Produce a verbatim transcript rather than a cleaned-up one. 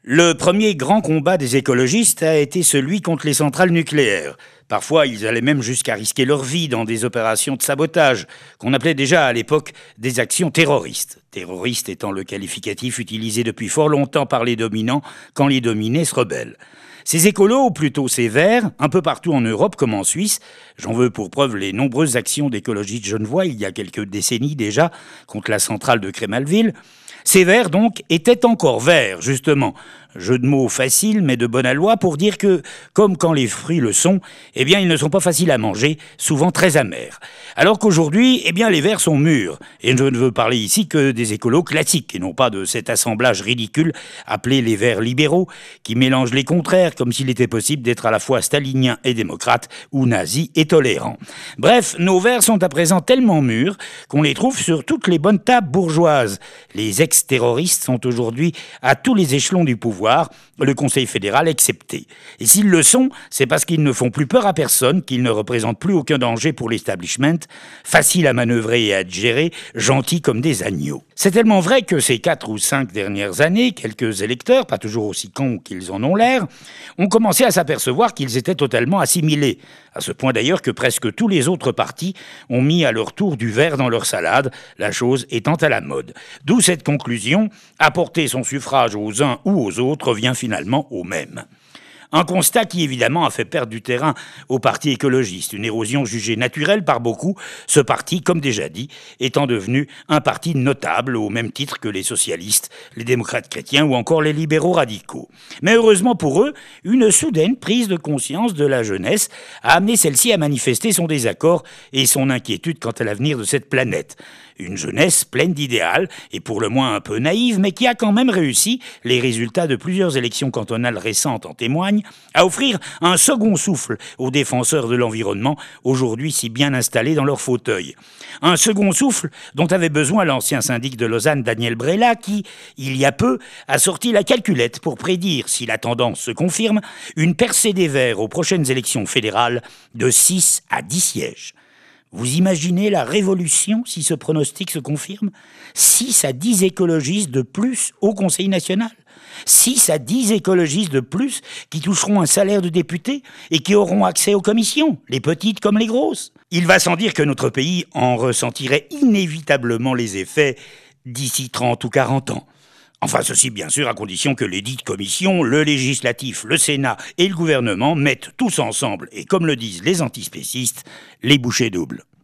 Le premier grand combat des écologistes a été celui contre les centrales nucléaires. Parfois, ils allaient même jusqu'à risquer leur vie dans des opérations de sabotage, qu'on appelait déjà à l'époque des actions terroristes. Terroriste étant le qualificatif utilisé depuis fort longtemps par les dominants quand les dominés se rebellent. Ces écolos, ou plutôt ces verts, un peu partout en Europe comme en Suisse, j'en veux pour preuve les nombreuses actions d'écologistes genevois il y a quelques décennies déjà contre la centrale de Crémalville. Ces vers, donc, étaient encore verts, justement. Jeu de mots facile, mais de bon aloi, pour dire que, comme quand les fruits le sont, eh bien, ils ne sont pas faciles à manger, souvent très amers. Alors qu'aujourd'hui, eh bien, les vers sont mûrs. Et je ne veux parler ici que des écolos classiques, et non pas de cet assemblage ridicule appelé les vers libéraux, qui mélangent les contraires, comme s'il était possible d'être à la fois stalinien et démocrate, ou nazi et tolérant. Bref, nos vers sont à présent tellement mûrs qu'on les trouve sur toutes les bonnes tables bourgeoises. Les ex-terroristes sont aujourd'hui à tous les échelons du pouvoir, le Conseil fédéral excepté. Et s'ils le sont, c'est parce qu'ils ne font plus peur à personne, qu'ils ne représentent plus aucun danger pour l'establishment, faciles à manœuvrer et à gérer, gentils comme des agneaux. C'est tellement vrai que ces quatre ou cinq dernières années, quelques électeurs, pas toujours aussi cons qu'ils en ont l'air, ont commencé à s'apercevoir qu'ils étaient totalement assimilés. À ce point d'ailleurs que presque tous les autres partis ont mis à leur tour du vert dans leur salade, la chose étant à la mode. D'où cette conclusion, apporter son suffrage aux uns ou aux autres revient finalement au même. Un constat qui évidemment a fait perdre du terrain au parti écologiste, une érosion jugée naturelle par beaucoup, ce parti, comme déjà dit, étant devenu un parti notable au même titre que les socialistes, les démocrates chrétiens ou encore les libéraux radicaux. Mais heureusement pour eux, une soudaine prise de conscience de la jeunesse a amené celle-ci à manifester son désaccord et son inquiétude quant à l'avenir de cette planète. Une jeunesse pleine d'idéal et pour le moins un peu naïve, mais qui a quand même réussi, les résultats de plusieurs élections cantonales récentes en témoignent, à offrir un second souffle aux défenseurs de l'environnement, aujourd'hui si bien installés dans leur fauteuil. Un second souffle dont avait besoin l'ancien syndic de Lausanne, Daniel Brella, qui, il y a peu, a sorti la calculette pour prédire, si la tendance se confirme, une percée des Verts aux prochaines élections fédérales de six à dix sièges. Vous imaginez la révolution si ce pronostic se confirme? six à dix écologistes de plus au Conseil national? six à dix écologistes de plus qui toucheront un salaire de député et qui auront accès aux commissions, les petites comme les grosses? Il va sans dire que notre pays en ressentirait inévitablement les effets d'ici trente ou quarante ans. Enfin, ceci bien sûr à condition que les dites commissions, le législatif, le Sénat et le gouvernement mettent tous ensemble, et comme le disent les antispécistes, les bouchées doubles.